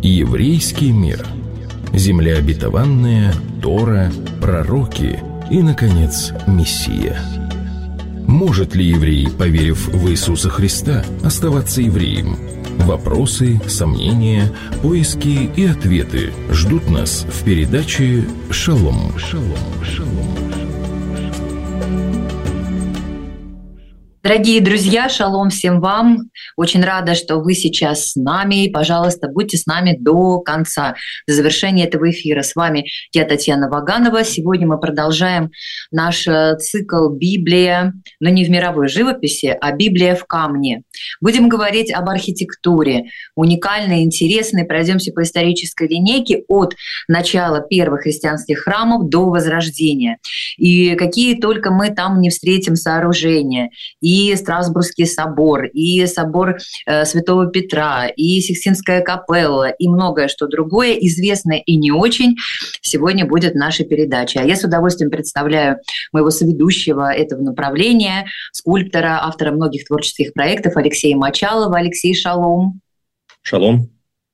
Еврейский мир. Земля обетованная, Тора, пророки и, наконец, Мессия. Может ли еврей, поверив в Иисуса Христа, оставаться евреем? Вопросы, сомнения, поиски и ответы ждут нас в передаче «Шалом». Дорогие друзья, шалом всем вам. Очень рада, что вы сейчас с нами. И, пожалуйста, будьте с нами до конца, до завершения этого эфира. С вами я, Татьяна Ваганова. Сегодня мы продолжаем наш цикл «Библия», но не в мировой живописи, а «Библия в камне». Будем говорить об архитектуре, уникальной, интересной. Пройдемся по исторической линейке от начала первых христианских храмов до Возрождения. И какие только мы там не встретим сооружения. И Страсбургский собор, и собор Святого Петра, и Сикстинская капелла, и многое что другое, известное и не очень, сегодня будет в нашей передаче. А я с удовольствием представляю моего соведущего этого направления, скульптора, автора многих творческих проектов Алексея Мочалова. Алексей, шалом. Шалом.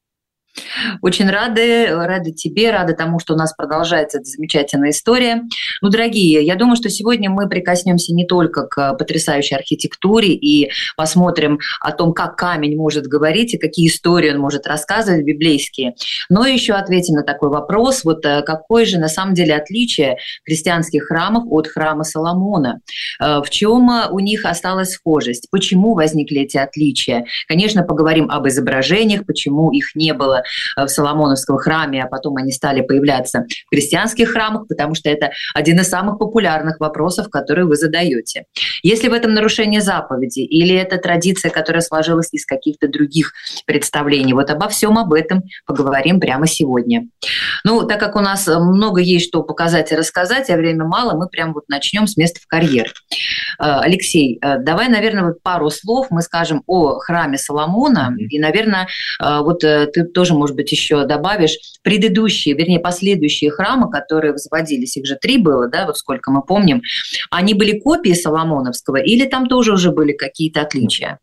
Очень рады тебе, рады тому, что у нас продолжается эта замечательная история. Ну, дорогие, я думаю, что сегодня мы прикоснемся не только к потрясающей архитектуре и посмотрим о том, как камень может говорить и какие истории он может рассказывать библейские, но еще ответим на такой вопрос, вот какое же на самом деле отличие христианских храмов от храма Соломона? В чем у них осталась схожесть? Почему возникли эти отличия? Конечно, поговорим об изображениях, почему их не было в Соломоновском храме, а потом они стали появляться в христианских храмах, потому что это один из самых популярных вопросов, которые вы задаете. Если в этом нарушение заповеди или это традиция, которая сложилась из каких-то других представлений, вот обо всем об этом поговорим прямо сегодня. Ну, так как у нас много есть что показать и рассказать, а время мало, мы прям вот начнем с места в карьер. Алексей, давай, наверное, вот пару слов мы скажем о храме Соломона, и, наверное, вот ты тоже, может быть, еще добавишь предыдущие, вернее, последующие храмы, которые возводились, их же 3 было, да, вот сколько мы помним, они были копии Соломоновского или там тоже уже были какие-то отличия?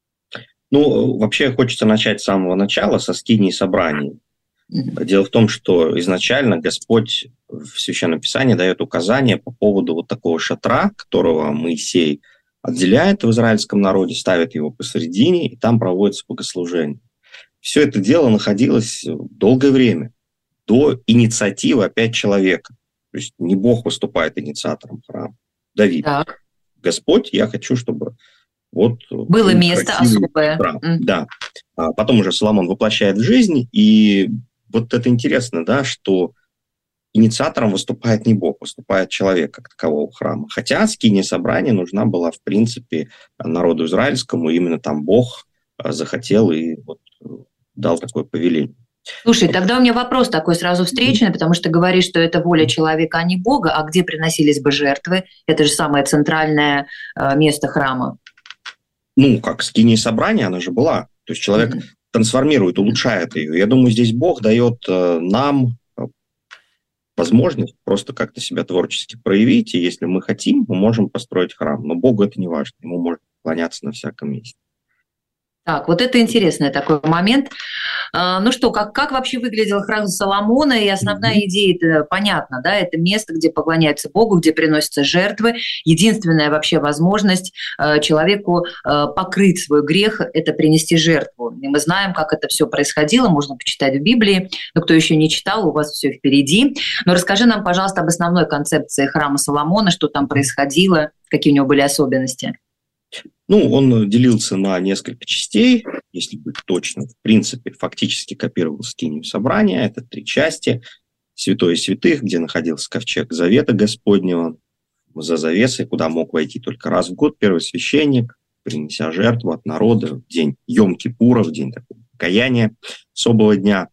Ну, вообще хочется начать с самого начала, со скинии собраний. Дело в том, что изначально Господь в Священном Писании дает указания по поводу вот такого шатра, которого Моисей отделяет в израильском народе, ставит его посередине, и там проводится богослужение. Все это дело находилось долгое время, до инициативы опять человека. То есть не Бог выступает инициатором храма. Давид. Так. Господь, я хочу, чтобы вот было место особое. Да. Потом уже Соломон воплощает в жизнь, и вот это интересно, да, что инициатором выступает не Бог, выступает человек как такового храма. Хотя скиния собрания нужна была, в принципе, народу израильскому, и именно там Бог захотел и вот дал такое повеление. Слушай, тогда у меня вопрос такой сразу встречный, потому что ты говоришь, что это воля человека, а не Бога, а где приносились бы жертвы? Это же самое центральное место храма. Ну, как скиния собрания, она же была. То есть человек трансформирует, улучшает ее. Я думаю, здесь Бог дает нам возможность просто как-то себя творчески проявить, и если мы хотим, мы можем построить храм. Но Богу это не важно, ему можно поклоняться на всяком месте. Так, вот это интересный такой момент. Ну что, как вообще выглядел храм Соломона? И основная идея, это понятно, да, это место, где поклоняются Богу, где приносятся жертвы. Единственная вообще возможность человеку покрыть свой грех – это принести жертву. И мы знаем, как это все происходило, можно почитать в Библии. Но кто еще не читал, у вас все впереди. Но расскажи нам, пожалуйста, об основной концепции храма Соломона, что там происходило, какие у него были особенности. Ну, он делился на несколько частей, если быть точным. В принципе, фактически копировал скинию собрания. Это 3 части. Святое святых, где находился ковчег Завета Господнего, за завесой, куда мог войти только раз в год первосвященник, принеся жертву от народа в день Йом-Кипура, в день такого покаяния, особого дня.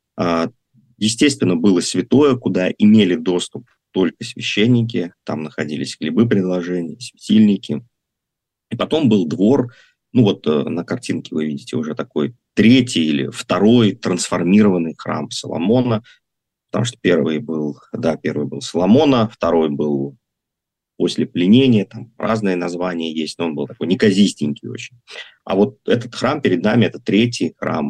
Естественно, было святое, куда имели доступ только священники. Там находились хлебы предложения, светильники. И потом был двор, ну вот на картинке вы видите уже такой 3-й или 2-й трансформированный храм Соломона, потому что первый был Соломона, 2-й был после пленения, там разные названия есть, но он был такой неказистенький очень. А вот этот храм перед нами, это 3-й храм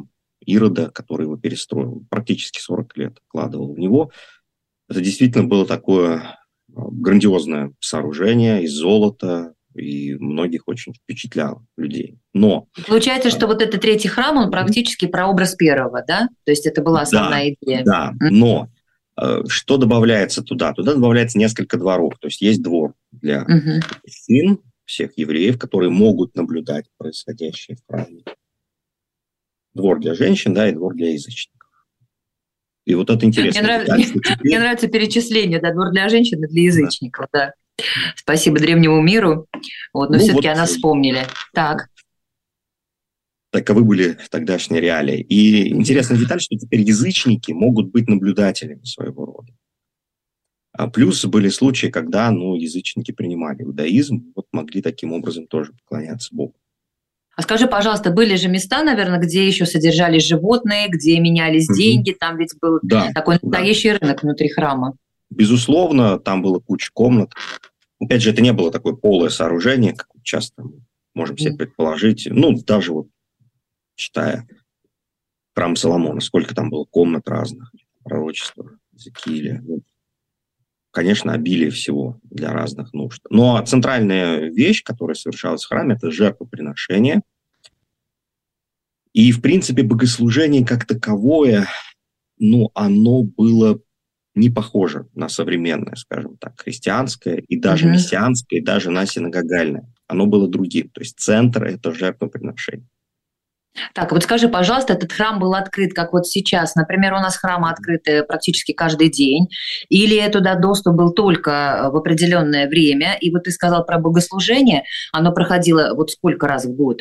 Ирода, который его перестроил, практически 40 лет вкладывал в него. Это действительно было такое грандиозное сооружение из золота, и многих очень впечатляло людей. Но получается, что вот этот третий храм, он практически прообраз первого, да? То есть это была основная идея. Да, но что добавляется туда? Туда добавляется несколько дворов. То есть есть двор для мужчин, всех евреев, которые могут наблюдать происходящее в храме. Двор для женщин, да, и двор для язычников. И вот это интересно. Мне нравится перечисление, да, двор для женщин и для язычников, да. Спасибо древнему миру. Вот, но все-таки о нас вспомнили. Так. Таковы были тогдашние реалии. И интересная деталь, что теперь язычники могут быть наблюдателями своего рода. А плюс были случаи, когда язычники принимали иудаизм, вот могли таким образом тоже поклоняться Богу. А скажи, пожалуйста, были же места, наверное, где еще содержались животные, где менялись деньги, там ведь был такой настоящий рынок внутри храма. Безусловно, там было куча комнат. Опять же, это не было такое полое сооружение, как часто мы можем себе предположить. Даже вот читая храм Соломона, сколько там было комнат разных, пророчества, Иезекииля. Конечно, обилие всего для разных нужд. Но центральная вещь, которая совершалась в храме, это жертвоприношение. И, в принципе, богослужение как таковое, оно было не похоже на современное, скажем так, христианское, и даже мессианское, и даже на синагогальное. Оно было другим. То есть центр – это жертвоприношение. Так, вот скажи, пожалуйста, этот храм был открыт, как вот сейчас? Например, у нас храмы открыты практически каждый день, или туда доступ был только в определенное время? И вот ты сказал про богослужение, оно проходило вот сколько раз в год?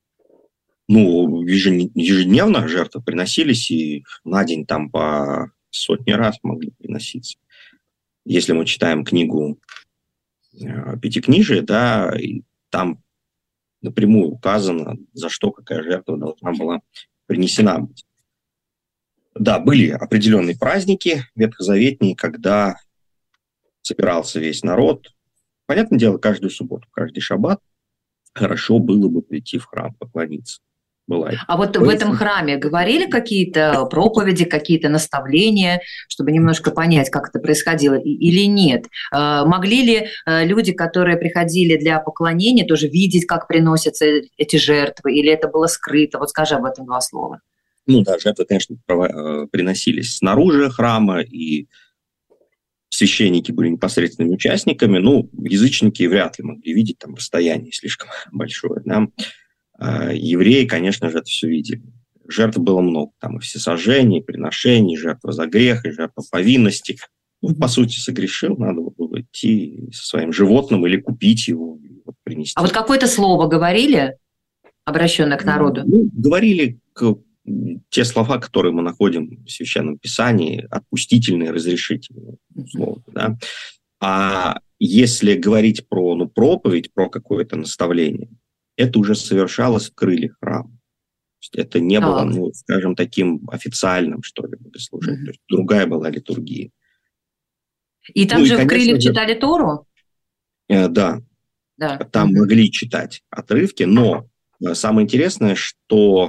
Ежедневно жертвы приносились, и на день там по сотни раз могли приноситься. Если мы читаем книгу Пятикнижия, да, и там напрямую указано, за что какая жертва должна была принесена быть. Да, были определенные праздники ветхозаветные, когда собирался весь народ. Понятное дело, каждую субботу, каждый шаббат хорошо было бы прийти в храм, поклониться. А вот в этом храме говорили какие-то проповеди, какие-то наставления, чтобы немножко понять, как это происходило, или нет? Могли ли люди, которые приходили для поклонения, тоже видеть, как приносятся эти жертвы, или это было скрыто? Вот скажи об этом два слова. Да, жертвы, конечно, приносились снаружи храма, и священники были непосредственными участниками. Язычники вряд ли могли видеть, там расстояние слишком большое, да. Евреи, конечно же, это все видели. Жертв было много. Там и всесожжений, и приношений, и жертва за грех, и жертва повинности. По сути, согрешил, надо было идти со своим животным или купить его, и принести. А вот какое-то слово говорили, обращенное к народу? Говорили те слова, которые мы находим в Священном Писании, отпустительные, разрешительные, условно, да. А если говорить про проповедь, про какое-то наставление, это уже совершалось в крыльях храма. Это не было, скажем, таким официальным, что ли, богослужением. То есть другая была литургия. И там же в крыльях читали Тору? Да. Там могли читать отрывки, но самое интересное, что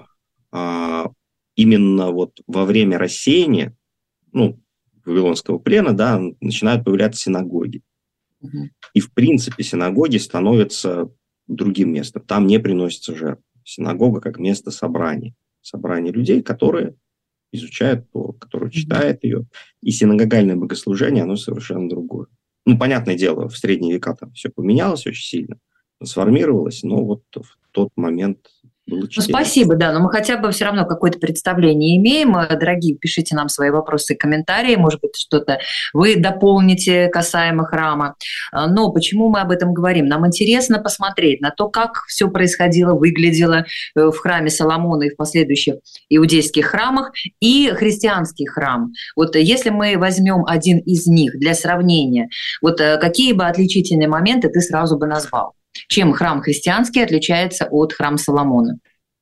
именно вот во время рассеяния, Вавилонского плена, да, начинают появляться синагоги. И, в принципе, синагоги становятся другим местом. Там не приносится жертва. Синагога как место собрания. Собрание людей, которые изучают Тору, которые читают ее. И синагогальное богослужение, оно совершенно другое. Понятное дело, в средние века там все поменялось очень сильно, сформировалось, но вот в тот момент было чтение. Спасибо, да, но мы хотя бы все равно какое-то представление имеем. Дорогие, пишите нам свои вопросы и комментарии, может быть, что-то вы дополните касаемо храма. Но почему мы об этом говорим? Нам интересно посмотреть на то, как все происходило, выглядело в храме Соломона и в последующих иудейских храмах, и христианский храм. Вот если мы возьмем один из них для сравнения, вот какие бы отличительные моменты ты сразу бы назвал? Чем храм христианский отличается от храма Соломона?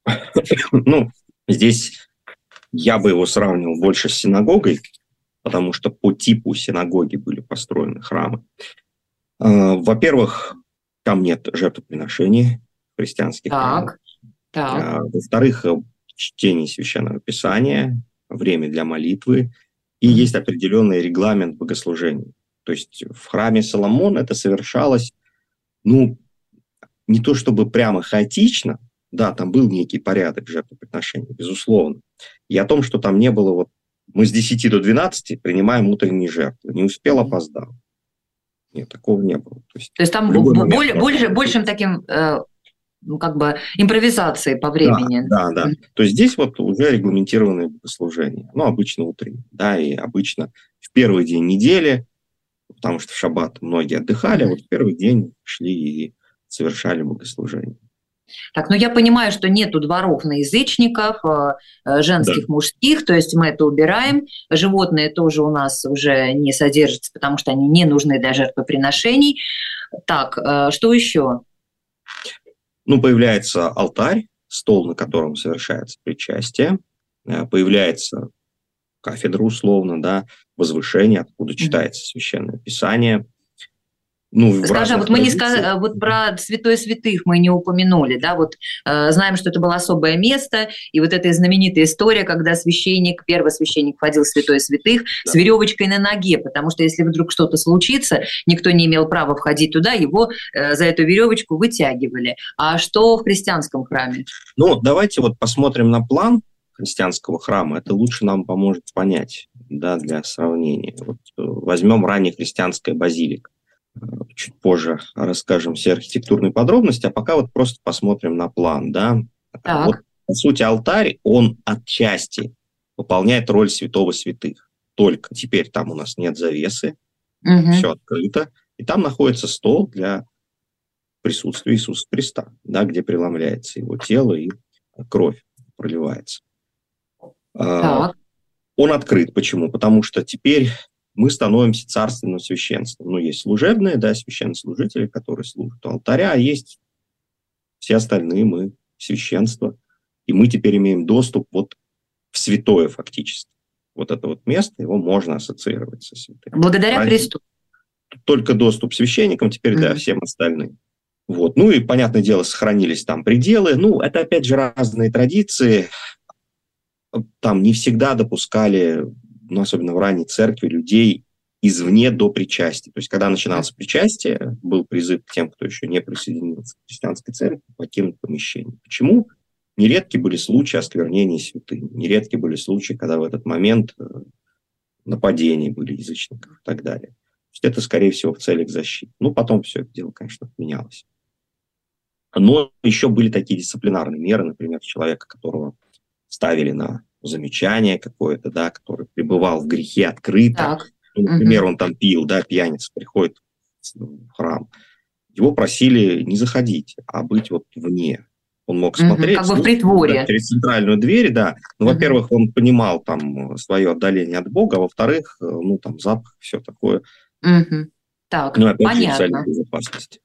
Здесь я бы его сравнивал больше с синагогой, потому что по типу синагоги были построены храмы. Во-первых, там нет жертвоприношений христианских храмов. Так. Во-вторых, чтение Священного Писания, время для молитвы, и есть определенный регламент богослужения. То есть в храме Соломона это совершалось, не то чтобы прямо хаотично, да, там был некий порядок жертвоприношений, безусловно. И о том, что там не было, мы с 10 до 12 принимаем утренние жертвы, не успел, опоздал. Нет, такого не было. То есть там большим таким, импровизацией по времени. Да. То есть здесь уже регламентированное богослужение. Обычно утреннее, да, и обычно в первый день недели, потому что в шаббат многие отдыхали, а в первый день шли и совершали богослужение. Так, я понимаю, что нету дворов на язычников, женских, мужских, то есть мы это убираем. Животные тоже у нас уже не содержатся, потому что они не нужны для жертвоприношений. Так, что еще? Появляется алтарь, стол, на котором совершается причастие. Появляется кафедра, условно, да, возвышение, откуда читается Священное Писание. Скажи, мы не сказали, про святое святых мы не упомянули, да, знаем, что это было особое место, и эта знаменитая история, когда первый священник входил в святое святых с веревочкой на ноге, потому что если вдруг что-то случится, никто не имел права входить туда, его за эту веревочку вытягивали. А что в христианском храме? Давайте посмотрим на план христианского храма, это лучше нам поможет понять, да, для сравнения. Возьмем раннехристианская базилика. Чуть позже расскажем все архитектурные подробности, а пока просто посмотрим на план. Да? По сути, алтарь, он отчасти выполняет роль святого святых. Только теперь там у нас нет завесы, все открыто, и там находится стол для присутствия Иисуса Христа, да, где преломляется его тело и кровь проливается. Он открыт. Почему? Потому что теперь мы становимся царственным священством. Есть служебные, да, священнослужители, которые служат у алтаря, а есть все остальные мы священство. И мы теперь имеем доступ в святое фактически. Это место, его можно ассоциировать со святым. Благодаря Христу. Только доступ священникам теперь, да, всем остальным. И, понятное дело, сохранились там пределы. Это, опять же, разные традиции. Там не всегда допускали, особенно в ранней церкви, людей извне до причастия. То есть, когда начиналось причастие, был призыв к тем, кто еще не присоединился к христианской церкви, покинуть помещение. Почему? Нередки были случаи осквернения святынь, нередки были случаи, когда в этот момент нападения были язычников и так далее. То есть, это, скорее всего, в целях защиты. Потом все это дело, конечно, отменялось. Но еще были такие дисциплинарные меры, например, человека, которого ставили на замечание какое-то, да, который пребывал в грехе открыто. Например, он там пил, да, пьяница, приходит в храм. Его просили не заходить, а быть вне. Он мог смотреть в притворе. Через центральную дверь, да. Во-первых, он понимал там свое отдаление от Бога, а во-вторых, там запах, все такое. Так, опять понятно. же, цель безопасности.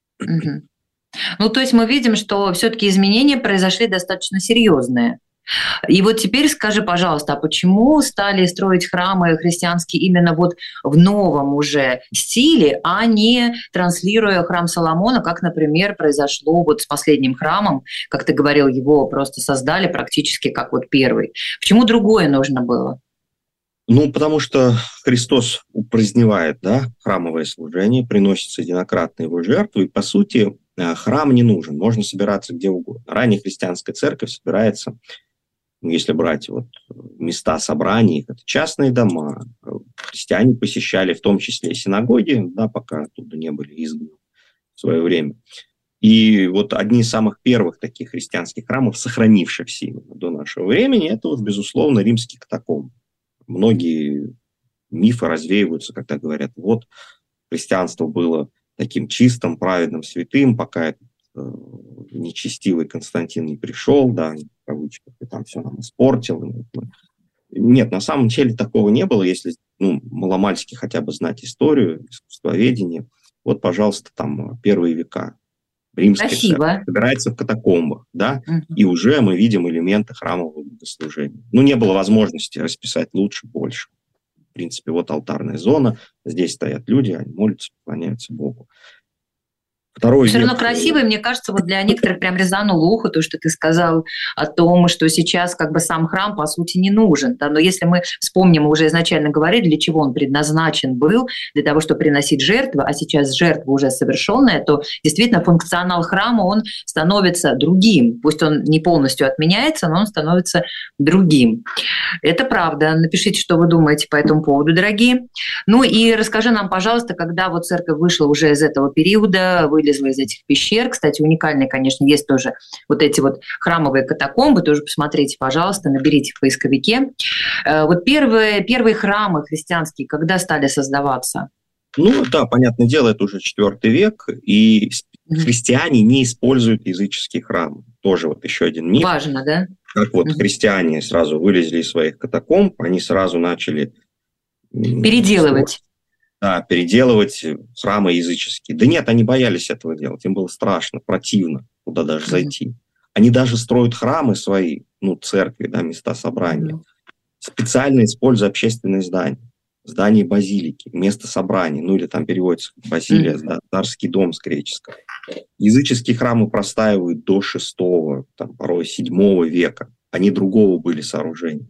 То есть мы видим, что все-таки изменения произошли достаточно серьезные. И теперь скажи, пожалуйста, а почему стали строить храмы христианские именно в новом уже стиле, а не транслируя храм Соломона, как, например, произошло с последним храмом, как ты говорил, его просто создали практически как первый. Почему другое нужно было? Потому что Христос упраздневает, да, храмовое служение, приносится единократно его жертвы, и, по сути, храм не нужен, можно собираться где угодно. Ранняя христианская церковь собирается, если брать места собраний, это частные дома. Христиане посещали в том числе и синагоги, да, пока оттуда не были изгнаны в свое время. И одни из самых первых таких христианских храмов, сохранившихся именно до нашего времени, это, безусловно, римские катакомбы. Многие мифы развеиваются, когда говорят, христианство было таким чистым, праведным, святым, пока этот нечестивый Константин не пришел, да, в кавычках, и там все нам испортил. Нет, на самом деле такого не было, если маломальски хотя бы знать историю, искусствоведение. Пожалуйста, там первые века. Римская церковь собирается в катакомбах, да, и уже мы видим элементы храмового богослужения. Не было возможности расписать лучше, больше. В принципе, алтарная зона, здесь стоят люди, они молятся, поклоняются Богу. Второй Все равно век, красивый, мне кажется, вот для некоторых прям резануло ухо то, что ты сказал о том, что сейчас как бы сам храм, по сути, не нужен. Да? Но если мы вспомним, мы уже изначально говорили, для чего он предназначен был, для того, чтобы приносить жертвы, а сейчас жертва уже совершенная, то действительно функционал храма, он становится другим. Пусть он не полностью отменяется, но он становится другим. Это правда. Напишите, что вы думаете по этому поводу, дорогие. Ну и расскажи нам, пожалуйста, когда вот церковь вышла уже из этого периода, вылезла из этих пещер. Кстати, уникальные, конечно, есть тоже вот эти вот храмовые катакомбы. Тоже посмотрите, пожалуйста, наберите в поисковике. Вот первые храмы христианские когда стали создаваться? Ну да, понятное дело, это уже IV век, и христиане не используют языческие храмы. Тоже вот еще один миф. Важно, да? Как вот христиане сразу вылезли из своих катакомб, они сразу начали... Переделывать. Да, переделывать храмы языческие. Да нет, они боялись этого делать, им было страшно, противно туда даже зайти. Они даже строят храмы свои, ну, церкви, да, места собрания, специально используя общественные здания. Здание базилики, место собраний, ну или там переводится базилия, да, царский дом с греческого. Языческие храмы простаивают до 6-го, там, порой 7 века. Они другого были сооружения.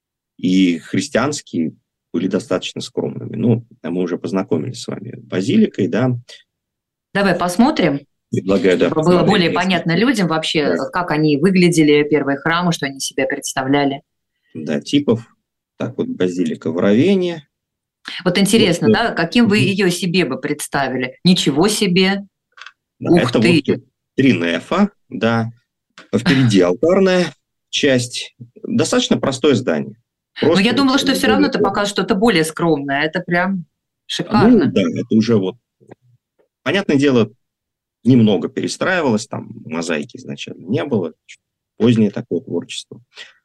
И христианские были достаточно скромными. Ну, мы уже познакомились с вами с базиликой, да. Давай посмотрим. Предлагаю, да, чтобы было более понятно людям вообще, да, как они выглядели, первые храмы, что они себя представляли. Да, типов. Так вот, базилика в Равенне. Вот интересно, вот, да, каким вы ее себе бы представили? Ничего себе! Да, ух это ты! Вот 3 нефа, да. Впереди алтарная часть. Достаточно простое здание. Но я думала, что все равно ты покажешь что-то более скромное. Это прям шикарно. Ну, да, это уже вот... Понятное дело, немного перестраивалось, там мозаики изначально не было. Позднее такое творчество.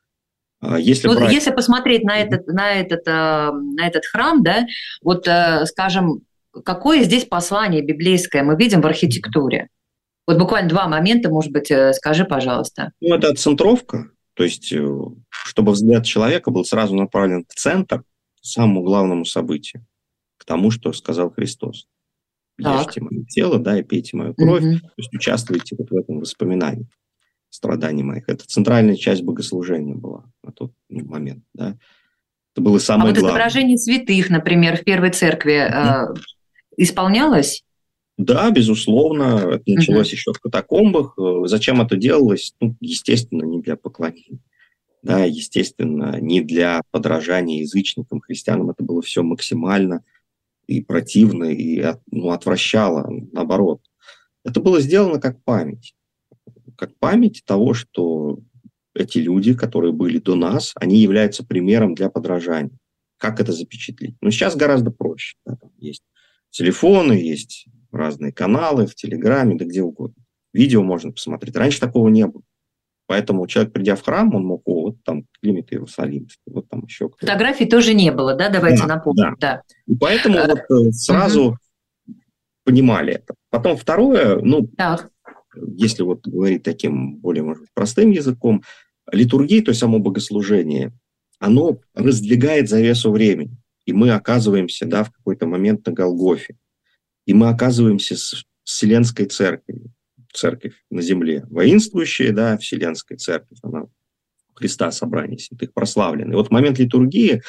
Если посмотреть на этот храм, да, вот, скажем, какое здесь послание библейское мы видим в архитектуре? Вот буквально 2 момента, может быть, скажи, пожалуйста. Ну, это центровка, то есть, чтобы взгляд человека был сразу направлен в центр, к самому главному событию, к тому, что сказал Христос. Ешьте мое тело, да, и пейте мою кровь, то есть участвуйте вот в этом воспоминании страданий моих. Это центральная часть богослужения была на тот момент, да. Это было самое главное. А вот изображение святых, например, в первой церкви исполнялось? Да, безусловно. Это началось еще в катакомбах. Зачем это делалось? Ну, естественно, не для поклонения. Да, естественно, не для подражания язычникам, христианам. Это было все максимально и противно, и отвращало, наоборот. Это было сделано как память. Как память того, что эти люди, которые были до нас, они являются примером для подражания. Как это запечатлеть? Ну, сейчас гораздо проще. Да, там есть телефоны, есть разные каналы в Телеграме, да где угодно. Видео можно посмотреть. Раньше такого не было. Поэтому человек, придя в храм, он мог, вот там Климент Иерусалимский, вот там еще кто-то. Фотографий тоже не было, да? Давайте напомним. Да. И поэтому вот сразу понимали это. Потом второе, если вот говорить таким более, может быть, простым языком, литургия, то есть само богослужение, оно раздвигает завесу времени. И мы оказываемся, да, в какой-то момент на Голгофе. И мы оказываемся с Вселенской Церковью. Церковь на земле воинствующая, да, Вселенская Церковь, она Христа собрание святых прославленная. И вот в момент литургии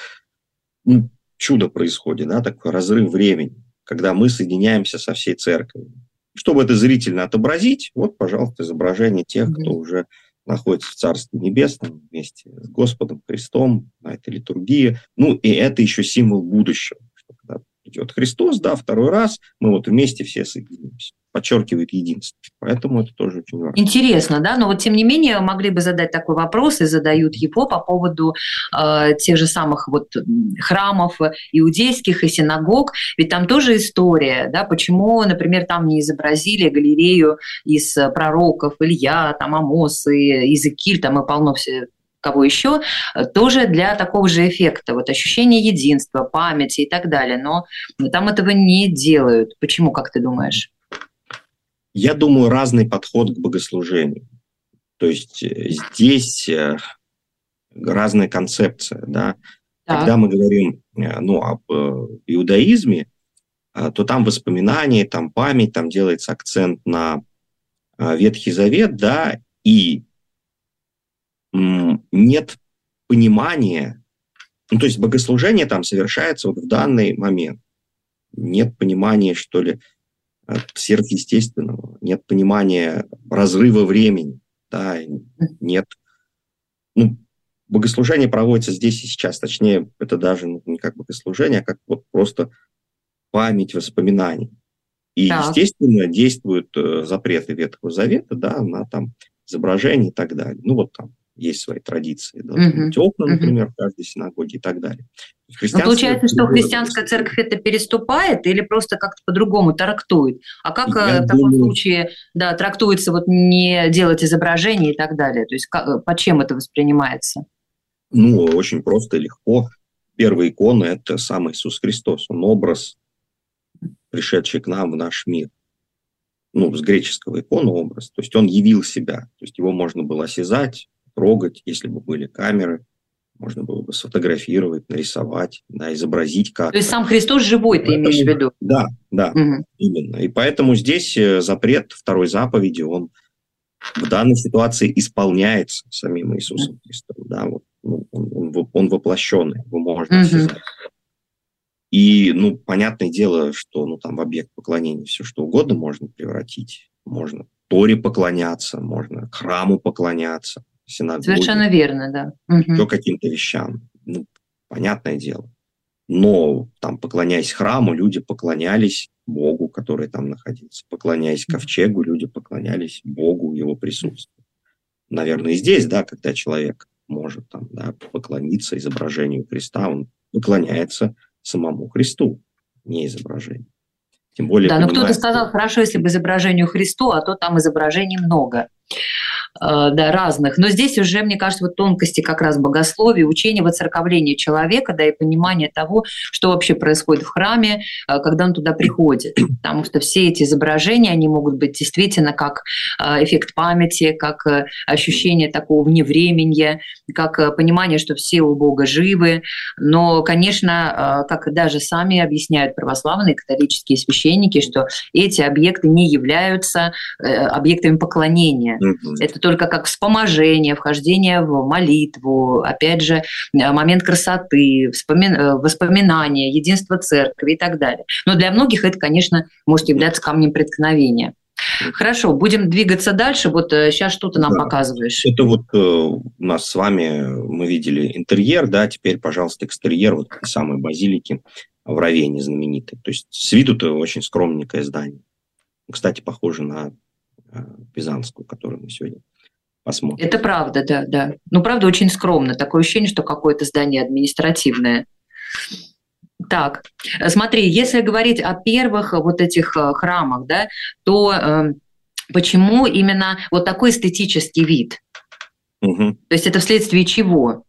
чудо происходит, да, такой разрыв времени, когда мы соединяемся со всей Церковью. Чтобы это зрительно отобразить, вот, пожалуйста, изображение тех, кто уже находится в Царстве Небесном вместе с Господом Христом, на этой литургии. Ну, и это еще символ будущего. Что когда придет Христос, да, второй раз, мы вот вместе все соединимся. Подчеркивает единство. Поэтому это тоже очень важно. Интересно, да, но вот тем не менее могли бы задать такой вопрос, и задают его по поводу тех же самых вот храмов иудейских и синагог, ведь там тоже история, да, почему, например, там не изобразили галерею из пророков Илья, там Амос и Иезекииль, там и полно кого еще, тоже для такого же эффекта, вот ощущение единства, памяти и так далее, но там этого не делают. Почему, как ты думаешь? Я думаю, разный подход к богослужению. То есть здесь разная концепция. Да? Когда мы говорим об иудаизме, то там воспоминания, там память, там делается акцент на Ветхий Завет, да, и нет понимания, ну, то есть богослужение там совершается вот в данный момент. Нет понимания, что ли, сверхъестественного, нет понимания разрыва времени, да, нет. Ну, богослужение проводится здесь и сейчас, точнее, это даже не как богослужение, а как вот просто память воспоминаний. И, естественно, действуют запреты Ветхого Завета, да, на там изображения и так далее. Ну, вот там есть свои традиции. Должны быть окна, например, в каждой синагоге и так далее. Но получается, что христианская церковь это переступает или просто как-то по-другому трактует? А как в таком случае трактуется вот не делать изображения и так далее? То есть под чем это воспринимается? Ну, очень просто и легко. Первая икона – это сам Иисус Христос. Он образ, пришедший к нам в наш мир. Ну, с греческого икона образ. То есть он явил себя. То есть его можно было осязать, трогать, если бы были камеры. Можно было бы сфотографировать, нарисовать, да, изобразить как-то. То есть сам Христос живой, ты имеешь в виду? Да, именно. И поэтому здесь запрет второй заповеди, он в данной ситуации исполняется самим Иисусом Христом. Да, вот, он воплощенный, его можно осязать. И, понятное дело, что там в объект поклонения все что угодно можно превратить. Можно Торе поклоняться, можно храму поклоняться, синагоге. Совершенно верно, да. Еще каким-то вещам. Понятное дело. Но там, поклоняясь храму, люди поклонялись Богу, который там находился. Поклоняясь ковчегу, люди поклонялись Богу, его присутствию. Наверное, и здесь, да, когда человек может там, да, поклониться изображению Христа, он поклоняется самому Христу, не изображению. Тем более, да, но кто-то сказал, хорошо, если бы изображению Христу, а то там изображений много. Да, разных. Но здесь уже, мне кажется, вот тонкости как раз богословия, учения воцерковления человека, да, и понимание того, что вообще происходит в храме, когда он туда приходит. Потому что все эти изображения, они могут быть действительно как эффект памяти, как ощущение такого вневременья, как понимание, что все у Бога живы. Но, конечно, как даже сами объясняют православные католические священники, что эти объекты не являются объектами поклонения. Это только как вспоможение, вхождение в молитву, опять же, момент красоты, воспоминания, единство церкви и так далее. Но для многих это, конечно, может являться камнем преткновения. Хорошо, будем двигаться дальше. Вот сейчас что ты нам показываешь? Это вот у нас с вами, мы видели интерьер, да, теперь, пожалуйста, экстерьер вот этой самой базилики в Равенне знаменитой. То есть с виду-то очень скромненькое здание. Кстати, похоже на Пизанскую, которую мы сегодня посмотрим. Это правда, да. Ну, правда, очень скромно. Такое ощущение, что какое-то здание административное. Так, смотри, если говорить о первых вот этих храмах, да, то почему именно вот такой эстетический вид? То есть это вследствие чего?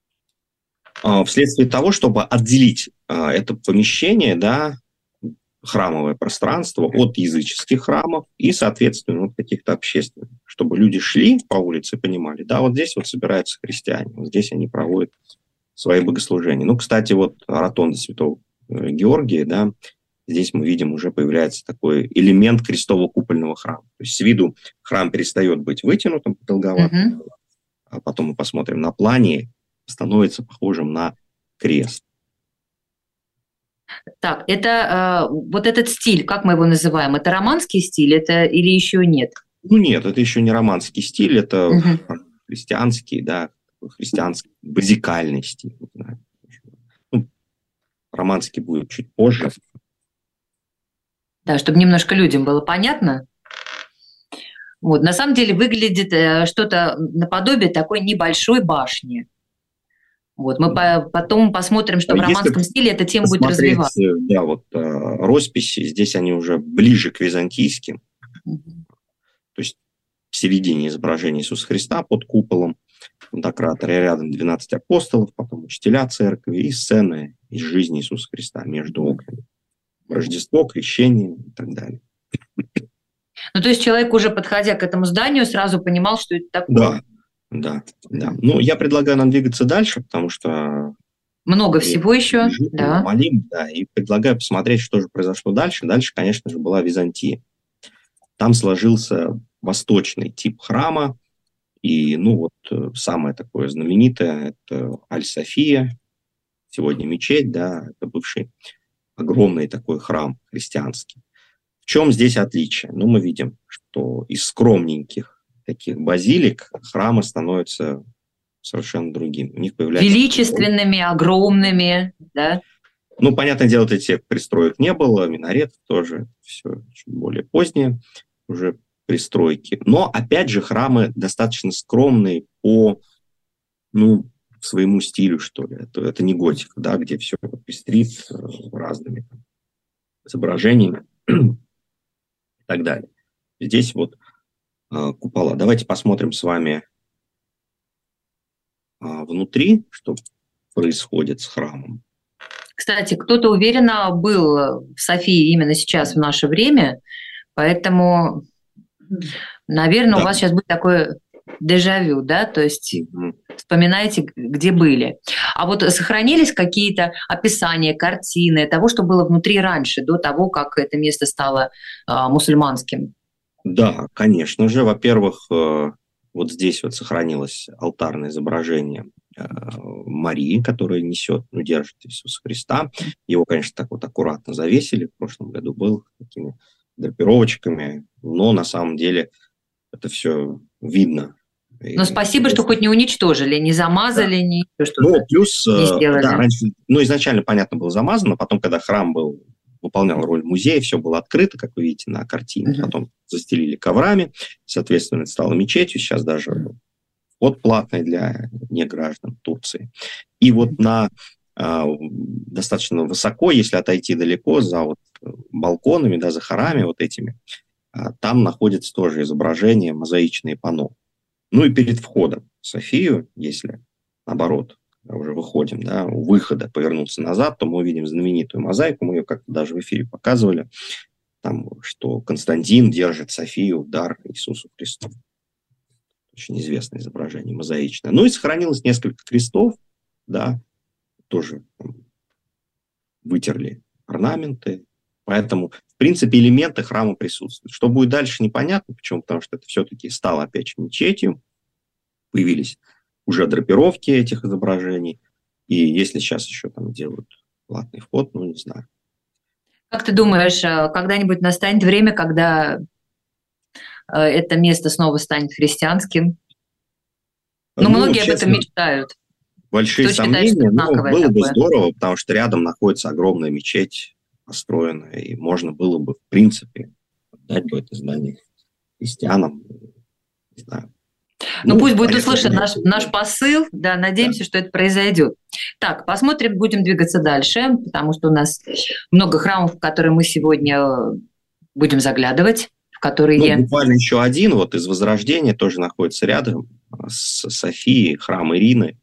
Вследствие того, чтобы отделить это помещение, да, храмовое пространство от языческих храмов и, соответственно, вот каких-то общественных, чтобы люди шли по улице и понимали, да, вот здесь вот собираются христиане, вот здесь они проводят свои богослужения. Ну, кстати, вот ротонда Святого Георгия, да, здесь мы видим, уже появляется такой элемент крестово-купольного храма. То есть с виду храм перестает быть вытянутым, продолговатым, а потом мы посмотрим на плане, становится похожим на крест. Так, это вот этот стиль, как мы его называем, это романский стиль, это или еще нет? Ну нет, это еще не романский стиль, это христианский, да, христианский, базикальный стиль. Ну, романский будет чуть позже. Да, чтобы немножко людям было понятно. Вот, на самом деле выглядит что-то наподобие такой небольшой башни. Вот, мы потом посмотрим, что в романском стиле эта тема будет развиваться. Да, вот росписи, здесь они уже ближе к византийским. То есть в середине изображения Иисуса Христа под куполом Пантократора, рядом 12 апостолов, потом учителя церкви и сцены из жизни Иисуса Христа между окнами. Рождество, крещение и так далее. Ну, то есть человек, уже подходя к этому зданию, сразу понимал, что это такое. Да. Ну, я предлагаю нам двигаться дальше, потому что Много всего еще, да. Малим, да, и предлагаю посмотреть, что же произошло дальше. Дальше, конечно же, была Византия. Там сложился восточный тип храма, и, самое такое знаменитое – это Аль-София, сегодня мечеть, да, это бывший огромный такой храм христианский. В чем здесь отличие? Мы видим, что из скромненьких таких базилик храмы становятся совершенно другими. У них появляются... Величественными, огромными, да? Понятное дело, этих пристроек не было, минарет тоже, все чуть более позднее уже пристройки. Но, опять же, храмы достаточно скромные по, своему стилю, что ли. Это не готика, да, где все пестрит разными изображениями и так далее. Здесь купола. Давайте посмотрим с вами внутри, что происходит с храмом. Кстати, кто-то уверенно был в Софии именно сейчас, в наше время, поэтому, наверное, да. У вас сейчас будет такое дежавю, да, то есть вспоминайте, где были. А вот сохранились какие-то описания, картины того, что было внутри раньше, до того, как это место стало мусульманским? Да, конечно же. Во-первых, вот здесь сохранилось алтарное изображение Марии, которая несет, держит Иисуса Христа. Его, конечно, так аккуратно завесили. В прошлом году был такими драпировочками, но на самом деле это все видно. Но спасибо, что хоть не уничтожили, не замазали, да. Не что-то плюс, не сделали. Да, раньше, изначально, понятно, был замазано, потом, когда храм выполнял роль музея, все было открыто, как вы видите на картине, потом застелили коврами, соответственно, это стало мечетью, сейчас даже вход платный для неграждан Турции. И достаточно высоко, если отойти далеко, за балконами, да, за хорами этими, там находится тоже изображение, мозаичные панно. И перед входом в Софию, если, наоборот, уже выходим, да, у выхода повернуться назад, то мы увидим знаменитую мозаику, мы ее как-то даже в эфире показывали, там, что Константин держит Софию в дар Иисусу Христу. Очень известное изображение, мозаичное. И сохранилось несколько крестов, да, тоже вытерли орнаменты, поэтому, в принципе, элементы храма присутствуют. Что будет дальше, непонятно. Почему? Потому что это все-таки стало опять мечетью. Появились уже драпировки этих изображений. И если сейчас еще там делают платный вход, не знаю. Как ты думаешь, когда-нибудь настанет время, когда это место снова станет христианским? Многие об этом мечтают. Большие сомнения. Было бы здорово, потому что рядом находится огромная мечеть, построенная, и можно было бы, в принципе, отдать бы это здание христианам. Не знаю. Пусть будет услышан наш посыл, да, надеемся, что это произойдет. Так, посмотрим, будем двигаться дальше, потому что у нас много храмов, в которые мы сегодня будем заглядывать, в которые... Буквально еще один из Возрождения тоже находится рядом с Софией, храм Ирины,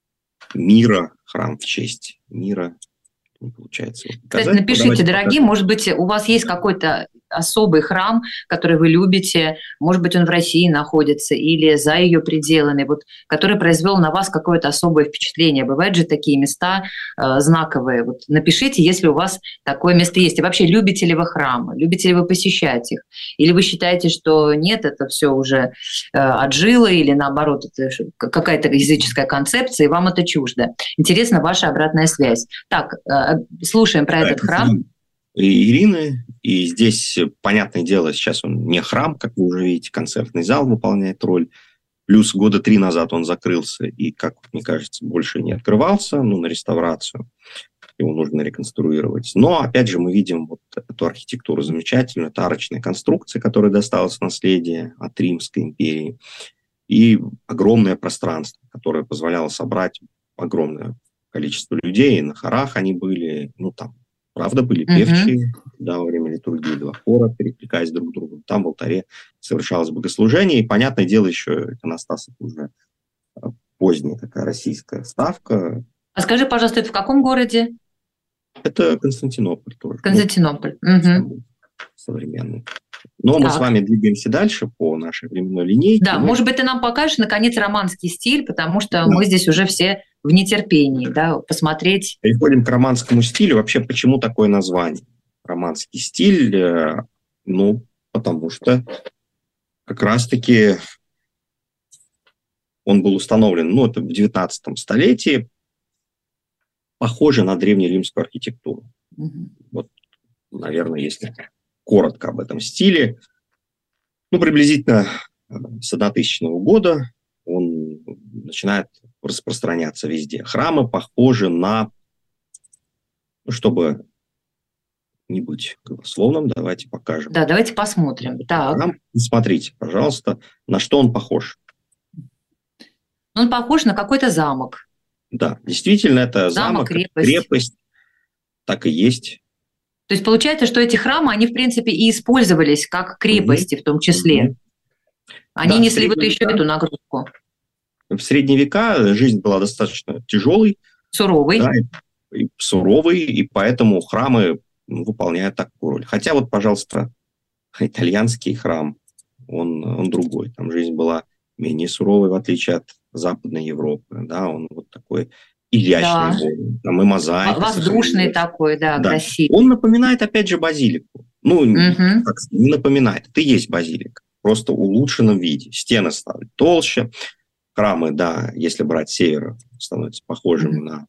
Мира, храм в честь Мира. Не получается. Кстати, напишите, дорогие, может быть, у вас есть какой-то особый храм, который вы любите, может быть, он в России находится или за ее пределами, который произвел на вас какое-то особое впечатление. Бывают же такие места знаковые. Напишите, если у вас такое место есть. И вообще, любите ли вы храмы, любите ли вы посещать их? Или вы считаете, что нет, это все уже отжило, или наоборот, это какая-то языческая концепция, и вам это чуждо? Интересна ваша обратная связь. Так, слушаем про этот храм. Ирины, и здесь, понятное дело, сейчас он не храм, как вы уже видите, концертный зал выполняет роль, плюс 3 года назад он закрылся и, как мне кажется, больше не открывался, на реставрацию, его нужно реконструировать. Но, опять же, мы видим эту архитектуру замечательную, это арочная конструкция, которая досталась в наследие от Римской империи, и огромное пространство, которое позволяло собрать огромное количество людей, на хорах они были, там, правда, были певчие, да, во время литургии 2 хора, перекликаясь друг к другу. Там в алтаре совершалось богослужение, и, понятное дело, еще иконостас – это уже поздняя такая российская вставка. А скажи, пожалуйста, это в каком городе? Это Константинополь тоже. Константинополь. Современный. Но мы с вами двигаемся дальше по нашей временной линейке. Да, может быть, ты нам покажешь, наконец, романский стиль, потому что мы здесь уже все в нетерпении, да, посмотреть. Переходим к романскому стилю. Вообще, почему такое название? Романский стиль, потому что как раз-таки он был установлен, это в 19 столетии, похоже на древнеримскую архитектуру. Вот, наверное, если коротко об этом стиле, приблизительно с 1000 года он начинает распространяться везде. Храмы похожи на, чтобы не быть голословным, давайте покажем. Да, давайте посмотрим. Так. Храм. Смотрите, пожалуйста, на что он похож. Он похож на какой-то замок. Да, действительно, это замок, крепость, так и есть. То есть получается, что эти храмы, они, в принципе, и использовались как крепости в том числе. Они несли вот еще эту нагрузку. В средние века жизнь была достаточно тяжелой. Суровой. Да, и суровой, и поэтому храмы выполняют такую роль. Хотя вот, пожалуйста, итальянский храм, он другой. Там жизнь была менее суровой, в отличие от Западной Европы. Да, он вот такой изящный. Да. Там и мозаика. Воздушный такой, да, красивый. Он напоминает, опять же, базилику. Не напоминает. Это и есть базилика. Просто в улучшенном виде. Стены стали толще. Храмы, да, если брать север, становятся похожими на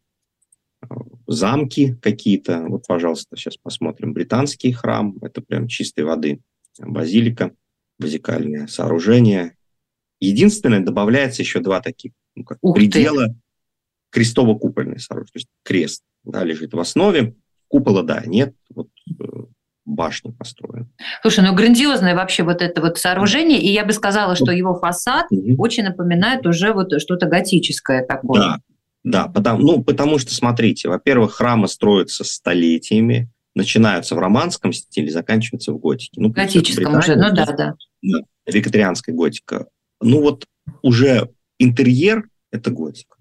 замки какие-то. Вот, пожалуйста, сейчас посмотрим. Британский храм. Это прям чистой воды базилика. Базикальное сооружение. Единственное, добавляется еще два таких предела. Крестово-купольное сооружение. То есть крест, да, лежит в основе. Купола, да, нет. Вот башня построена. Слушай, грандиозное вообще вот это вот сооружение, и я бы сказала, что его фасад очень напоминает уже вот что-то готическое такое. Да, потому что, смотрите, во-первых, храмы строятся столетиями, начинаются в романском стиле, заканчиваются в готике. Готическом уже, да. Викторианская готика. Уже интерьер – это готика.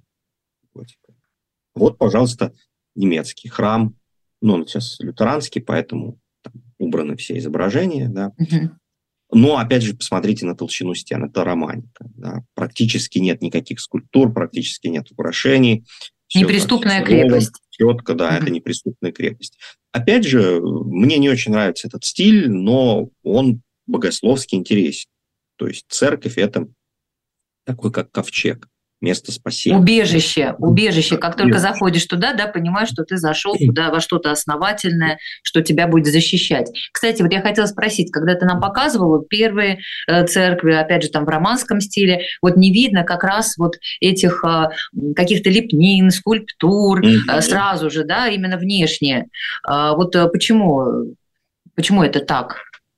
Вот, пожалуйста, немецкий храм. Он сейчас лютеранский, поэтому там убраны все изображения. Да. Но, опять же, посмотрите на толщину стен. Это романика. Да. Практически нет никаких скульптур, практически нет украшений. Неприступная крепость. Четко, да, это неприступная крепость. Опять же, мне не очень нравится этот стиль, но он богословски интересен. То есть церковь – это такой, как ковчег. Место спасения. Убежище. Как только заходишь туда, да, понимаешь, что ты зашел туда во что-то основательное, что тебя будет защищать. Кстати, вот я хотела спросить, когда ты нам показывала первые церкви, опять же, там в романском стиле, вот не видно как раз вот этих каких-то лепнин, скульптур сразу же, да, именно внешне. Вот почему это так?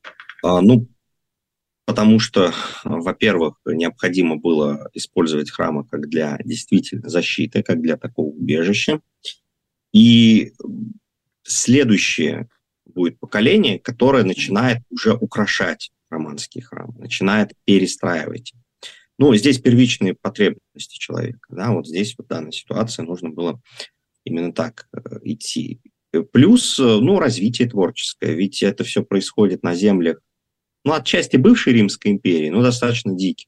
Потому что, во-первых, необходимо было использовать храмы как для действительно защиты, как для такого убежища. И следующее будет поколение, которое начинает уже украшать романский храм, начинает перестраивать. Здесь первичные потребности человека. Да, вот здесь в данной ситуации нужно было именно так идти. Плюс, развитие творческое. Ведь это все происходит на землях, отчасти бывшей Римской империи, но достаточно диких.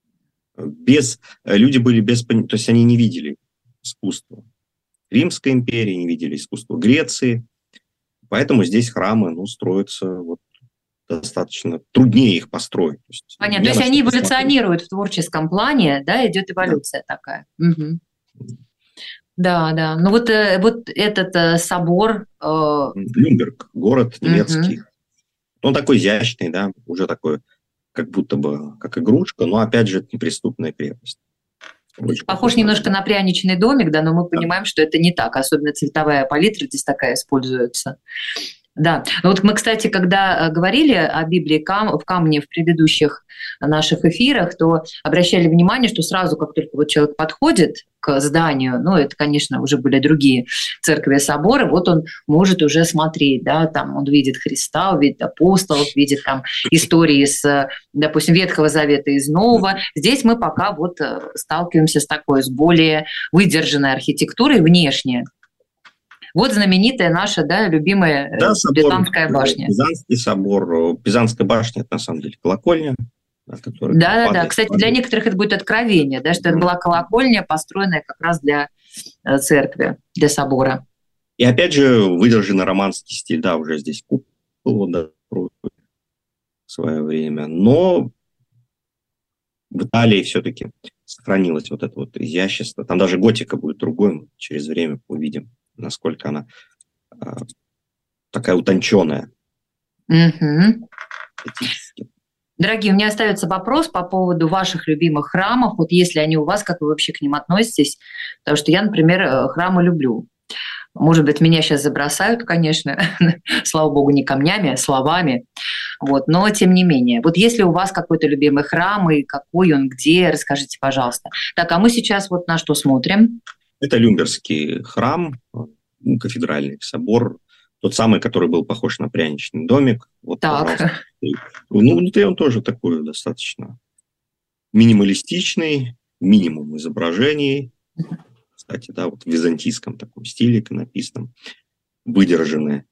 Люди были то есть они не видели искусства Римской империи, не видели искусства Греции, поэтому здесь храмы, строятся достаточно труднее их построить. Понятно, то есть они эволюционируют в творческом плане, да, идет эволюция такая. Угу. Да. Вот этот собор... Люнберг, город немецкий. Он такой изящный, да, уже такой, как будто бы, как игрушка, но, опять же, это неприступная крепость. Похож немножко на пряничный домик, да, но мы понимаем, что это не так, особенно цветовая палитра здесь такая используется. Да, вот мы, кстати, когда говорили о Библии в камне в предыдущих наших эфирах, то обращали внимание, что сразу, как только вот человек подходит к зданию, это, конечно, уже были другие церкви и соборы, вот он может уже смотреть, да, там он видит Христа, увидит апостолов, видит там истории с, допустим, Ветхого Завета и из Нового. Здесь мы пока вот сталкиваемся с более выдержанной архитектурой внешне. Вот знаменитая наша, да, любимая Пизанская башня. Пизанский собор. Пизанская башня – это на самом деле колокольня. Да. Кстати, для некоторых это будет откровение, да, что это была колокольня, построенная как раз для церкви, для собора. И опять же выдержанный романский стиль, да, уже здесь купол, да, в свое время, но в Италии все-таки сохранилось вот это вот изящество. Там даже готика будет другой, мы через время увидим, насколько она такая утонченная. Угу. Дорогие, у меня остается вопрос по поводу ваших любимых храмов. Вот если они у вас, как вы вообще к ним относитесь? Потому что я, например, храмы люблю. Может быть, меня сейчас забросают, конечно, слава богу, не камнями, а словами. Вот, но тем не менее. Вот если у вас какой-то любимый храм, и какой он, где, расскажите, пожалуйста. Так, а мы сейчас вот на что смотрим? Это Люмберский храм, кафедральный собор, тот самый, который был похож на пряничный домик. Вот, так. Внутри он тоже такой достаточно минималистичный, минимум изображений. Кстати, да, вот в византийском таком стиле иконописном, выдержанные.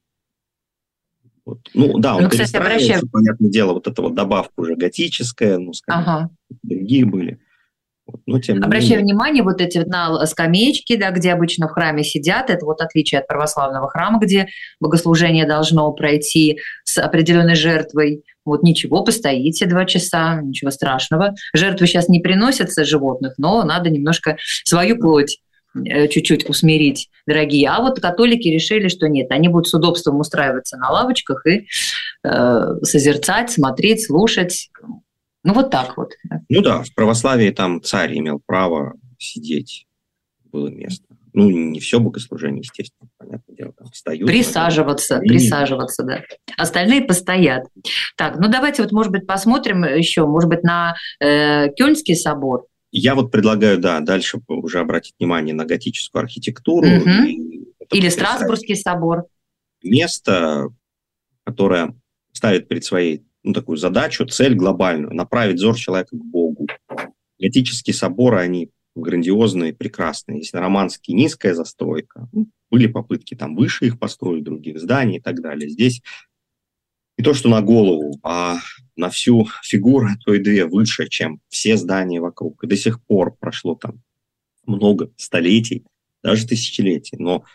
Вот. Ну, да, он перестраивается, понятное дело, вот эта вот добавка уже готическая, ну, скажем, другие были. Вот. Но, обращаю внимание, вот эти вот на скамеечки, да, где обычно в храме сидят, это вот отличие от православного храма, где богослужение должно пройти с определенной жертвой. Вот ничего, постоите 2 часа, ничего страшного. Жертвы сейчас не приносятся животных, но надо немножко свою плоть чуть-чуть усмирить, дорогие. А вот католики решили, что нет, они будут с удобством устраиваться на лавочках и созерцать, смотреть, слушать. Ну, вот так вот. Ну да, в православии там царь имел право сидеть, было место. Ну, не все богослужение, естественно, понятное дело, там встают. Присаживаться, да. Остальные постоят. Так, ну давайте вот, может быть, посмотрим еще, может быть, на Кёльнский собор. Я вот предлагаю, да, дальше уже обратить внимание на готическую архитектуру. Или Страсбургский собор. Место, которое ставит перед своей, ну, такую задачу, цель глобальную, направить взор человека к Богу. Готические соборы, они грандиозные, прекрасные. Если романский низкая застройка, были попытки там выше их построить, других зданий и так далее. Здесь не то, что на голову, а на всю фигуру, то и 2 выше, чем все здания вокруг. И до сих пор прошло там много столетий, даже тысячелетий, но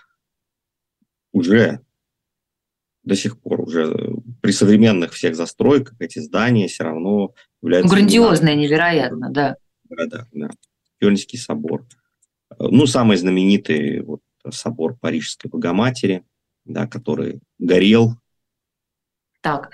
уже до сих пор, уже при современных всех застройках эти здания все равно являются... Грандиозные, невероятно, да. Да. Кёльнский собор. Ну, самый знаменитый вот, собор Парижской Богоматери, да, который горел. Так,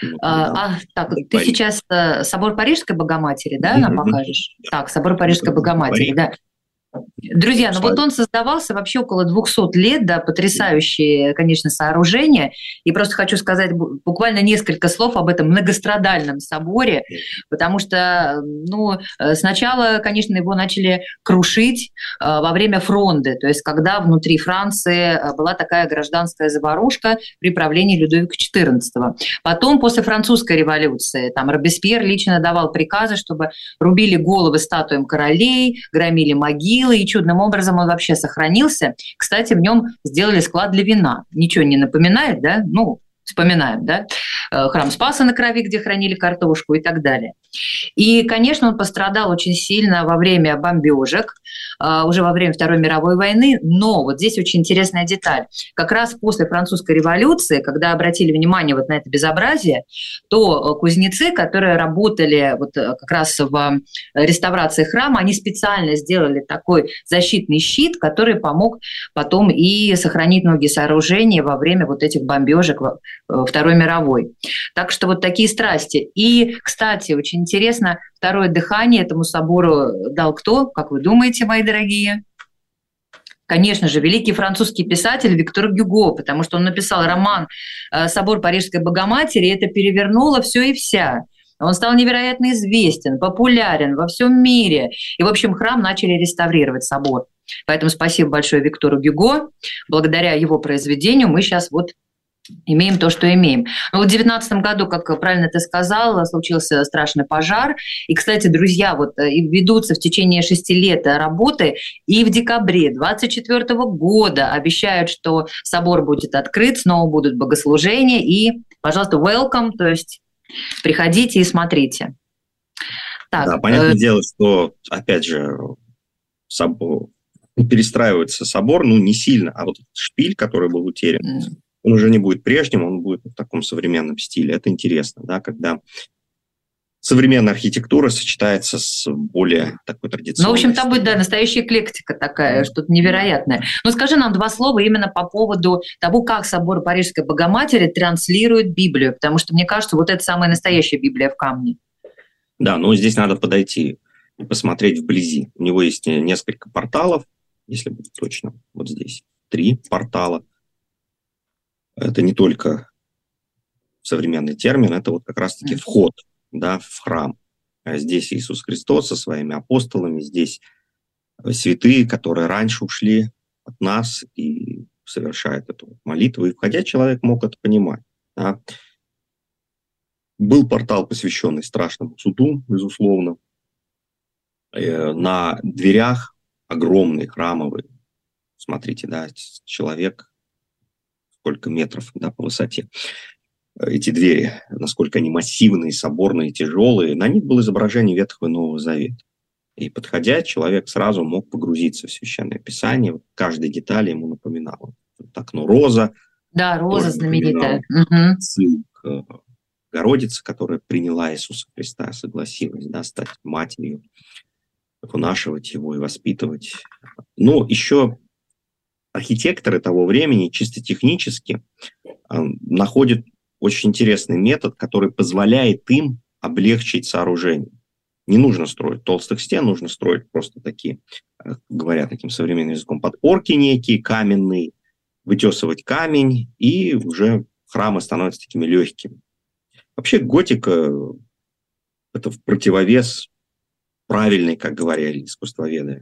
ты сейчас собор Парижской Богоматери, да, нам покажешь? Так, собор Парижской Богоматери, да. Друзья, ну вот он создавался вообще около 200 лет, да, потрясающее, конечно, сооружение. И просто хочу сказать буквально несколько слов об этом многострадальном соборе, потому что, ну, сначала, конечно, его начали крушить во время Фронды, то есть когда внутри Франции была такая гражданская заварушка при правлении Людовика XIV. Потом, после французской революции, там Робеспьер лично давал приказы, чтобы рубили головы статуям королей, громили могилы, и чудным образом он вообще сохранился. Кстати, в нем сделали склад для вина. Ничего не напоминает, да? Ну, вспоминаем, да? Храм Спаса на Крови, где хранили картошку и так далее. И, конечно, он пострадал очень сильно во время бомбежек, уже во время Второй мировой войны, но вот здесь очень интересная деталь. Как раз после французской революции, когда обратили внимание вот на это безобразие, то кузнецы, которые работали вот как раз в реставрации храма, они специально сделали такой защитный щит, который помог потом и сохранить многие сооружения во время вот этих бомбежек Второй мировой. Так что вот такие страсти. И, кстати, очень интересно, второе дыхание этому собору дал кто, как вы думаете, мои дорогие? Конечно же, великий французский писатель Виктор Гюго, потому что он написал роман «Собор Парижской Богоматери», и это перевернуло все и вся. Он стал невероятно известен, популярен во всем мире. И, в общем, храм начали реставрировать, собор. Поэтому спасибо большое Виктору Гюго. Благодаря его произведению мы сейчас вот имеем то, что имеем. Но вот в 2019 году, как правильно ты сказал, случился страшный пожар. И, кстати, друзья, вот ведутся в течение 6 лет работы. И в декабре 2024 года обещают, что собор будет открыт, снова будут богослужения. И, пожалуйста, welcome, то есть приходите и смотрите. Так, да, понятное дело, что, опять же, перестраивается собор, не сильно, а вот шпиль, который был утерян, он уже не будет прежним, он будет в таком современном стиле. Это интересно, да, когда современная архитектура сочетается с более такой традиционной. В общем, там будет, настоящая эклектика такая, что-то невероятное. Скажи нам два слова именно по поводу того, как собор Парижской Богоматери транслирует Библию, потому что, мне кажется, вот это самая настоящая Библия в камне. Да, здесь надо подойти и посмотреть вблизи. У него есть несколько порталов, если быть точно, вот здесь 3 портала. Это не только современный термин, это вот как раз-таки вход, да, в храм. Здесь Иисус Христос со своими апостолами, здесь святые, которые раньше ушли от нас и совершают эту молитву. И входя, человек мог это понимать. Да. Был портал, посвященный страшному суду, безусловно. На дверях огромный, храмовый. Смотрите, да, человек, сколько метров, да, по высоте. Эти двери, насколько они массивные, соборные, тяжелые. На них было изображение Ветхого и Нового Завета. И, подходя, человек сразу мог погрузиться в Священное Писание. Вот каждая деталь ему напоминала. Вот окно роза. Да, роза знаменитая. Сын Богородицы, которая приняла Иисуса Христа, согласилась, да, стать матерью, вынашивать его и воспитывать. Еще архитекторы того времени чисто технически находят очень интересный метод, который позволяет им облегчить сооружение. Не нужно строить толстых стен, нужно строить просто такие, говоря таким современным языком, подпорки некие, каменные, вытесывать камень, и уже храмы становятся такими легкими. Вообще готика – это в противовес правильный, как говорили искусствоведы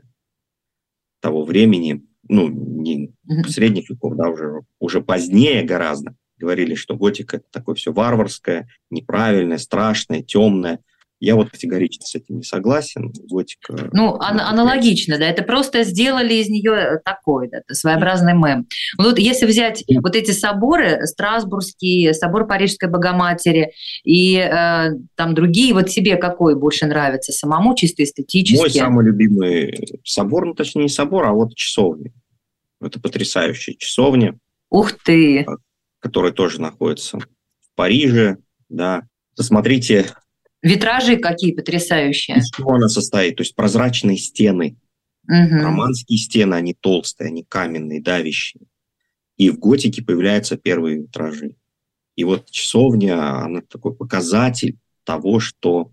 того времени, не средних веков, да, уже позднее гораздо, говорили, что готика – это такое все варварское, неправильное, страшное, темное. Я вот категорически с этим не согласен. Готика... аналогично, да, это просто сделали из нее такой, да, своеобразный мем. Вот если взять вот эти соборы, Страсбургский, собор Парижской Богоматери и там другие, вот тебе какой больше нравится самому, чисто эстетически? Мой самый любимый собор, точнее не собор, а вот часовня. Это потрясающая часовня. Ух ты! Которая тоже находится в Париже, да. Посмотрите... Витражи какие потрясающие. Из чего она состоит? То есть прозрачные стены. Романские стены, они толстые, они каменные, давящие. И в готике появляются первые витражи. И вот часовня, она такой показатель того, что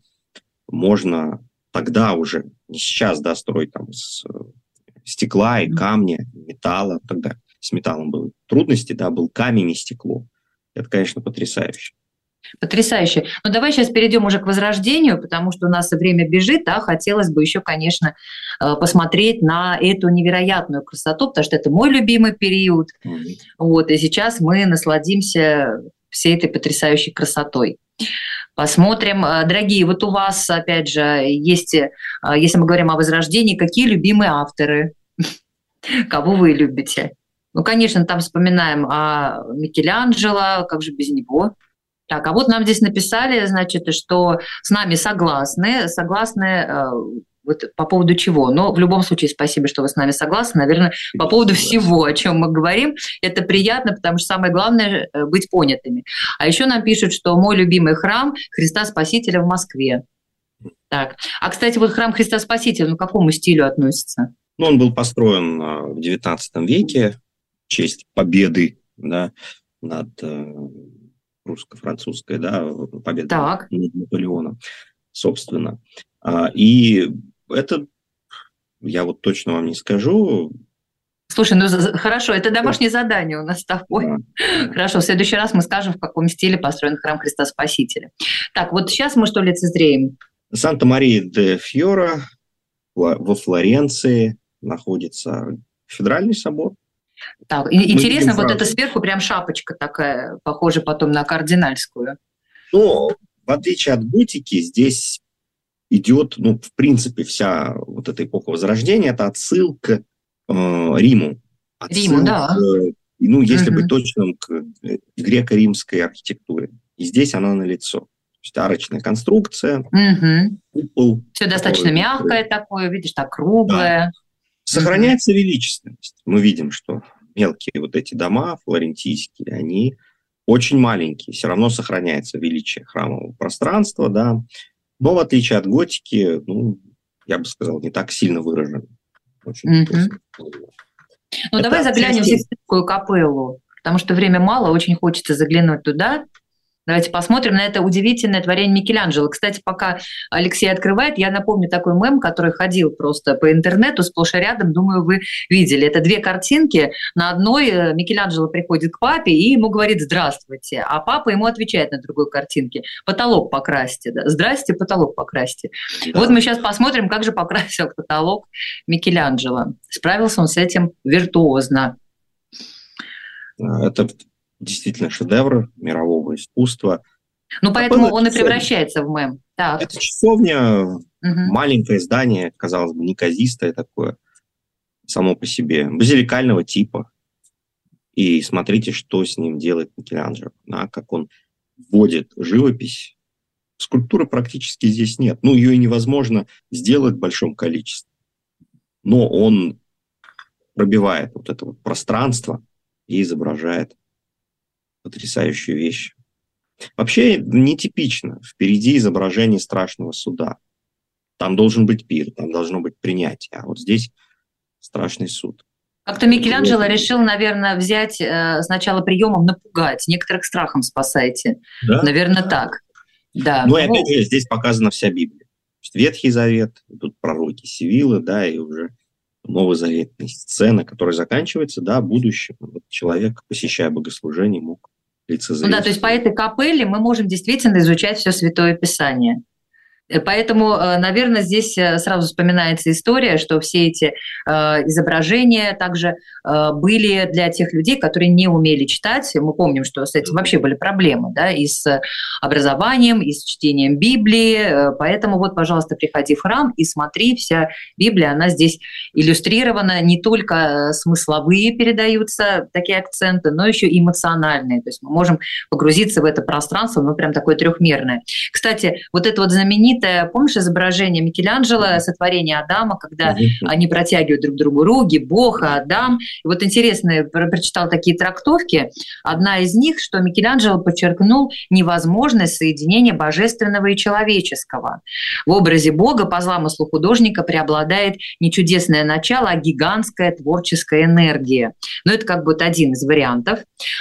можно тогда уже, не сейчас, да, строить там из стекла и камня, металла. Тогда с металлом были трудности, да, был камень и стекло. Это, конечно, потрясающе. Потрясающе. Давай сейчас перейдем уже к Возрождению, потому что у нас время бежит, а хотелось бы еще, конечно, посмотреть на эту невероятную красоту, потому что это мой любимый период. Вот, и сейчас мы насладимся всей этой потрясающей красотой. Посмотрим. Дорогие, вот у вас, опять же, есть, если мы говорим о Возрождении, какие любимые авторы? Кого вы любите? Конечно, там вспоминаем о Микеланджело, как же без него? Так, а вот нам здесь написали, значит, что с нами согласны вот по поводу чего. Но в любом случае спасибо, что вы с нами согласны. Наверное, по поводу всего, о чем мы говорим. Это приятно, потому что самое главное – быть понятыми. А еще нам пишут, что мой любимый храм Христа Спасителя в Москве. Так, а, кстати, вот храм Христа Спасителя, к какому стилю относится? Он был построен в XIX веке в честь победы, да, над... русско-французская, да, победа над Наполеоном, собственно. И это, я вот точно вам не скажу. Слушай, хорошо, это домашнее задание у нас с тобой. Да. Хорошо, в следующий раз мы скажем, в каком стиле построен храм Христа Спасителя. Так, вот сейчас мы что лицезреем? Санта-Мария-де-Фьора во Флоренции находится кафедральный собор. Так, интересно, вот это сверху прям шапочка такая, похожа потом на кардинальскую. В отличие от готики, здесь идет, в принципе, вся вот эта эпоха Возрождения, это отсылка к Риму. Риму, да. Если быть точным, к греко-римской архитектуре. И здесь она налицо. То есть арочная конструкция, купол. Все достаточно мягкое такое, видишь, так круглое. Да. Сохраняется величественность. Мы видим, что мелкие вот эти дома флорентийские, они очень маленькие. Все равно сохраняется величие храмового пространства, да. Но в отличие от готики, я бы сказал, не так сильно выражен. Давай заглянем в Сикстинскую капеллу, потому что время мало, очень хочется заглянуть туда. Давайте посмотрим на это удивительное творение Микеланджело. Кстати, пока Алексей открывает, я напомню такой мем, который ходил просто по интернету сплошь и рядом, думаю, вы видели. Это две картинки. На одной Микеланджело приходит к папе и ему говорит «здравствуйте», а папа ему отвечает на другой картинке «потолок покрасьте». Да? «Здрасте, потолок покрасьте». Да. Вот мы сейчас посмотрим, как же покрасил потолок Микеланджело. Справился он с этим виртуозно. Это действительно шедевр мирового искусства. Поэтому он и превращается в мем. Так. Это часовня, маленькое здание, казалось бы, неказистое такое, само по себе, базиликального типа. И смотрите, что с ним делает Микеланджело, как он вводит живопись. Скульптуры практически здесь нет. Ее и невозможно сделать в большом количестве. Но он пробивает вот это вот пространство и изображает потрясающую вещь. Вообще нетипично. Впереди изображение страшного суда. Там должен быть пир, там должно быть принятие. А вот здесь страшный суд. Как-то Микеланджело решил, наверное, взять сначала приемом напугать. Некоторых страхом спасайте. Да? Наверное, так. Да. И опять же, здесь показана вся Библия. Ветхий Завет, тут пророки Севилы, да, и уже новозаветные сцены, которые заканчиваются, будущим. Вот человек, посещая богослужение, мог лицезреть. То есть по этой капелле мы можем действительно изучать все Святое Писание. Поэтому, наверное, здесь сразу вспоминается история, что все эти изображения также были для тех людей, которые не умели читать. Мы помним, что с этим вообще были проблемы, и с образованием, и с чтением Библии. Поэтому пожалуйста, приходи в храм и смотри, вся Библия, она здесь иллюстрирована, не только смысловые передаются такие акценты, но еще и эмоциональные. То есть мы можем погрузиться в это пространство, прям такое трехмерное. Кстати, вот это знаменитое, помнишь изображение Микеланджело, сотворение Адама, когда они протягивают друг другу руки, Бог, Адам. И интересно, я прочитала такие трактовки. Одна из них, что Микеланджело подчеркнул невозможность соединения божественного и человеческого. В образе Бога по замыслу художника преобладает не чудесное начало, а гигантская творческая энергия. Это один из вариантов.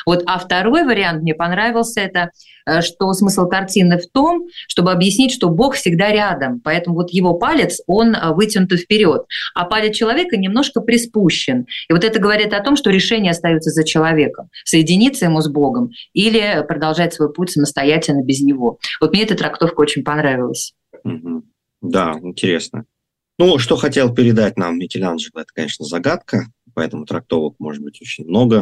А второй вариант мне понравился, это что смысл картины в том, чтобы объяснить, что Бог всегда рядом, поэтому его палец, он вытянут вперед, а палец человека немножко приспущен. И это говорит о том, что решение остается за человеком, соединиться ему с Богом или продолжать свой путь самостоятельно без него. Мне эта трактовка очень понравилась. Да, интересно. Что хотел передать нам Микеланджело, это, конечно, загадка, поэтому трактовок может быть очень много.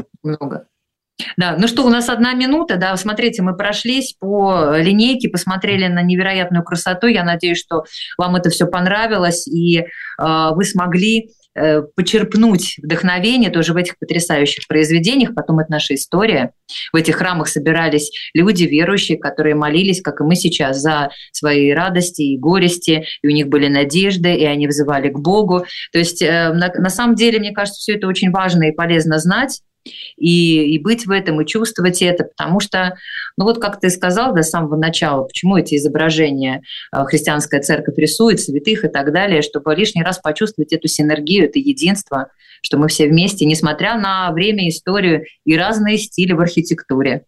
Да, у нас 1 минута, смотрите, мы прошлись по линейке, посмотрели на невероятную красоту, я надеюсь, что вам это все понравилось, и вы смогли почерпнуть вдохновение тоже в этих потрясающих произведениях, потом это наша история. В этих храмах собирались люди верующие, которые молились, как и мы сейчас, за свои радости и горести, и у них были надежды, и они взывали к Богу. То есть на самом деле, мне кажется, все это очень важно и полезно знать, и быть в этом, и чувствовать это, потому что, как ты сказал до самого начала, почему эти изображения христианская церковь рисует, святых и так далее, чтобы лишний раз почувствовать эту синергию, это единство, что мы все вместе, несмотря на время, историю и разные стили в архитектуре.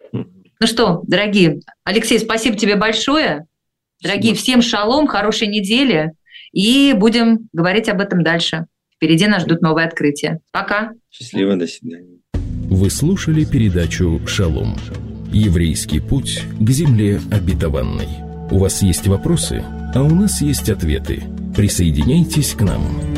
Дорогие, Алексей, спасибо тебе большое. Дорогие, всем шалом, хорошей недели, и будем говорить об этом дальше. Впереди нас ждут новые открытия. Пока. Счастливо, до свидания. Вы слушали передачу «Шалом». Еврейский путь к земле обетованной. У вас есть вопросы, а у нас есть ответы. Присоединяйтесь к нам.